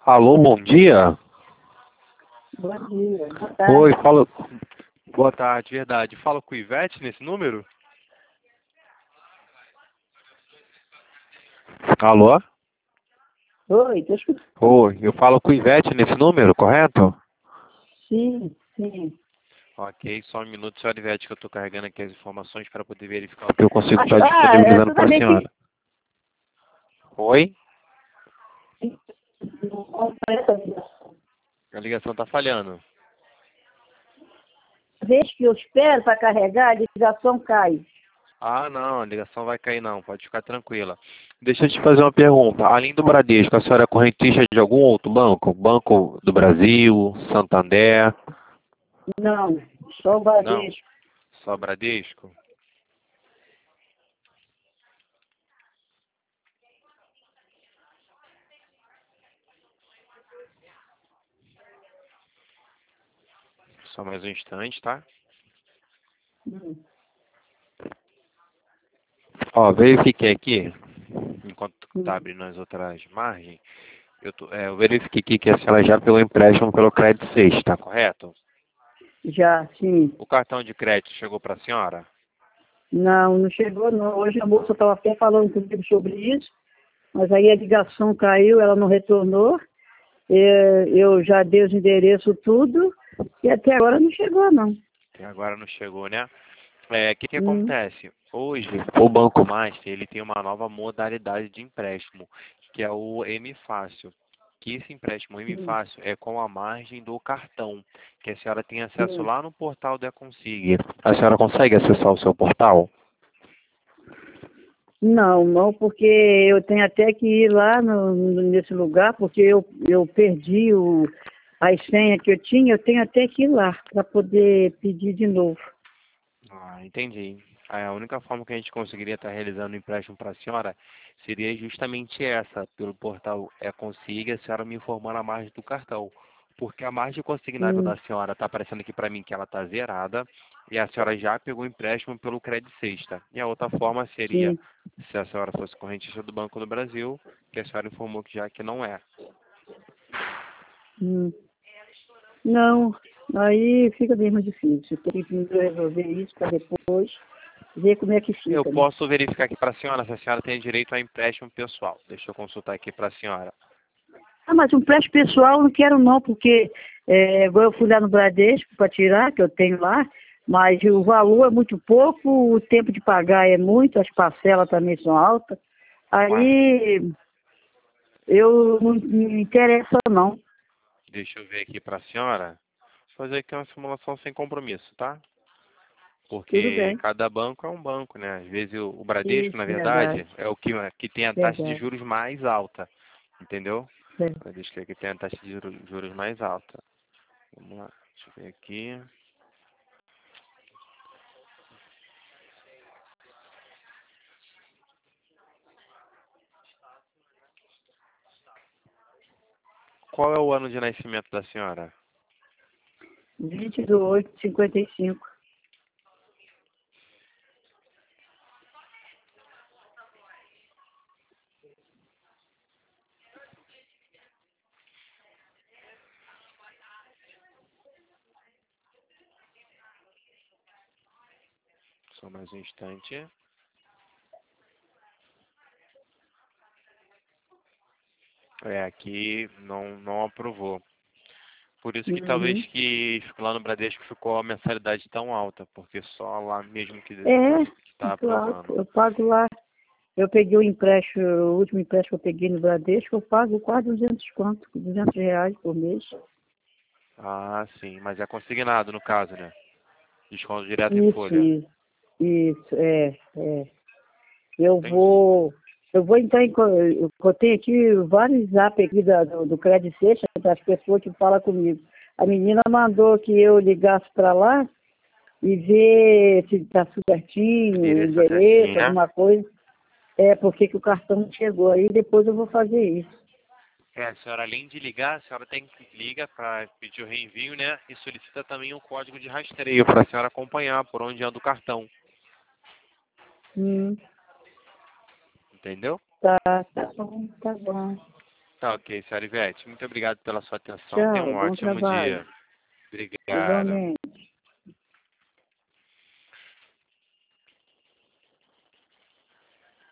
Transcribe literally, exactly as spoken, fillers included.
Alô, bom dia. Bom dia, boa Oi, tarde. fala. Boa tarde, verdade. Fala com o Ivete nesse número? Alô? Oi, tô escutando. Oi, eu falo com o Ivete nesse número, correto? Sim, sim. Ok, só um minuto, senhora Ivete, que eu estou carregando aqui as informações para poder verificar o que eu consigo Acho, estar ah, é disponibilizando toda para a vez que senhora. Oi? não completa a ligação. A ligação está falhando. Toda vez que eu espero para carregar, a ligação cai. Ah, não, a ligação vai cair não, pode ficar tranquila. Deixa eu te fazer uma pergunta. Além do Bradesco, a senhora é correntista de algum outro banco? Banco do Brasil, Santander? Não, só o Não, Bradesco. só Bradesco? Só mais um instante, tá? Hum, Ó, verifiquei aqui, enquanto tá hum. abrindo as outras margens, eu, tô, é, eu verifiquei aqui que a senhora já pegou empréstimo pelo crédito seis, tá correto? Já, sim. O cartão de crédito chegou para a senhora? Não, não chegou não. Hoje a moça estava até falando comigo sobre isso, mas aí a ligação caiu, ela não retornou. É, eu já dei os endereços tudo e até agora não chegou não. Até agora não chegou, né? É, o que que Hum, acontece? Hoje, o Banco Master, ele tem uma nova modalidade de empréstimo, que é o M Fácil. Que esse empréstimo M hum, Fácil é com a margem do cartão, que a senhora tem acesso hum. lá no portal da Consig. A senhora consegue acessar o seu portal? Não, não, porque eu tenho até que ir lá no, no- nesse lugar, porque eu, eu perdi o, a senha que eu tinha, eu tenho até que ir lá para poder pedir de novo. Ah, entendi. A única forma que a gente conseguiria estar realizando o empréstimo para a senhora seria justamente essa, pelo portal é Consiga, a senhora me informando a margem do cartão. Porque a margem consignável Hum, da senhora está aparecendo aqui para mim que ela está zerada e a senhora já pegou o empréstimo pelo Crédito Sexta. E a outra forma seria, sim. se a senhora fosse correntista do Banco do Brasil, que a senhora informou que já que não é. Hum. Não, aí fica mesmo difícil. Tem que resolver isso para depois ver como é que Eu fica, né? posso verificar aqui para a senhora se a senhora tem direito a empréstimo pessoal. Deixa eu consultar aqui para a senhora. Ah, mas um empréstimo pessoal eu não quero não, porque é, agora eu fui lá no Bradesco para tirar, que eu tenho lá, mas o valor é muito pouco, o tempo de pagar é muito, as parcelas também são altas. Ué, Aí eu não me interessa não. deixa eu ver aqui para a senhora. Fazer aqui uma simulação sem compromisso, tá? Tudo Porque bem. cada banco é um banco, né? Às vezes o, o Bradesco, Isso, na verdade, verdade, é o que, que tem a taxa de verdade. juros mais alta, entendeu? É. O Bradesco é que tem a taxa de juro- juros mais alta. Vamos lá, deixa eu ver aqui. Qual é o ano de nascimento da senhora? vinte do oito, cinquenta e cinco. Só mais um instante. É, aqui não, não aprovou. Por isso que talvez Uhum. que lá no Bradesco ficou a mensalidade tão alta, porque só lá mesmo que É, está muito alto. aprovando. Eu pago lá. Eu peguei o empréstimo, o último empréstimo que eu peguei no Bradesco, eu pago quase duzentos conto, duzentos reais por mês. Ah, sim, mas é consignado no caso, né? Desconto direto em Isso, folha. isso, isso, é, é. Eu Entendi. vou, eu vou entrar em, co- eu eu tenho aqui vários zap aqui da, do, do Credit Sexta, das pessoas que falam comigo. A menina mandou que eu ligasse para lá e ver se está certinho, o Endereço tá certinho, endereço, né? alguma coisa. É, porque que o cartão não chegou aí, depois eu vou fazer isso. É, a senhora além de ligar, a senhora tem que liga para pedir o reenvio, né? E solicita também o código de rastreio para a senhora acompanhar por onde anda o cartão. Hum, Entendeu? tá, tá bom, tá bom. Tá ok, senhora Ivete. Muito obrigado pela sua atenção. Tchau, Tenha um bom ótimo trabalho. dia. Obrigado. Igualmente.